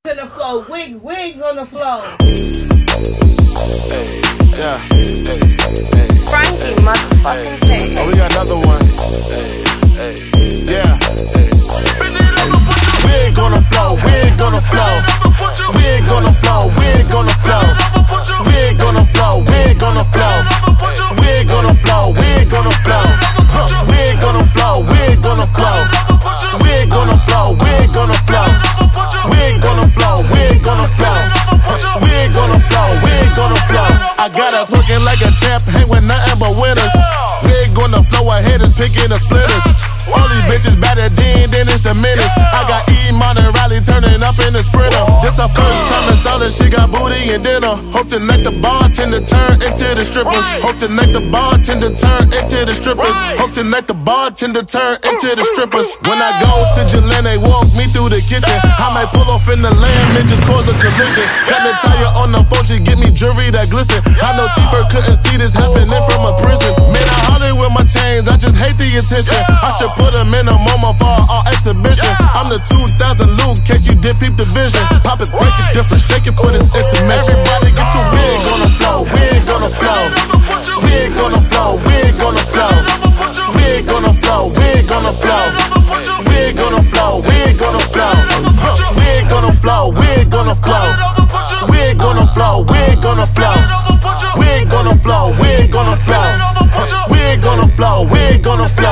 To the floor, wigs on the floor. Hey, yeah, hey. Frankie motherfucking K. Oh, we got another one. Hey, yeah. Wig on the floor, wig on the floor. Wig on the floor, wig on the floor. Wig on the floor, wig on the floor. Wig on the floor, wig on the floor. Wig on the floor, wig on the floor. Wig on the floor, wig on the floor. Wig on the floor, wig on the floor. Wig on the floor, wig on the floor. I got her looking like a champ, hang with nothing but winners. Wig on the floor, her head is picking the splitters. All these bitches better then it's the minutes. I got Iman and Riley turning up in the sprinter. This her first time installing, she got booty and dinner. Hope tonight the bartender turn into the strippers. Hope tonight the bartender turn into the strippers. Hope tonight the bartender turn into the strippers. When I go to Jalen, they walk me through the kitchen. I might pull off in the land and just cause a collision. Got Natalia on the phone, she give me jewelry that glisten. I know T-Fur couldn't see this happening from a prison. Man, I hollered with my chains, I just hate the attention. I should put them in a MoMA for our exhibition. I'm the 2000 Luke, case you did peep the vision. Pop it, break it different, shake it for this intermission. Everybody get your wig on the floor, wig on the floor. Wig on the floor, wig on the floor. Wig on the floor, wig on the floor. Wig on the floor, wig on the floor. Wig on the floor, wig on the floor. Wig on the floor, wig on the floor. Wig on the floor, wig on the floor. Wig on the floor, wig on the floor.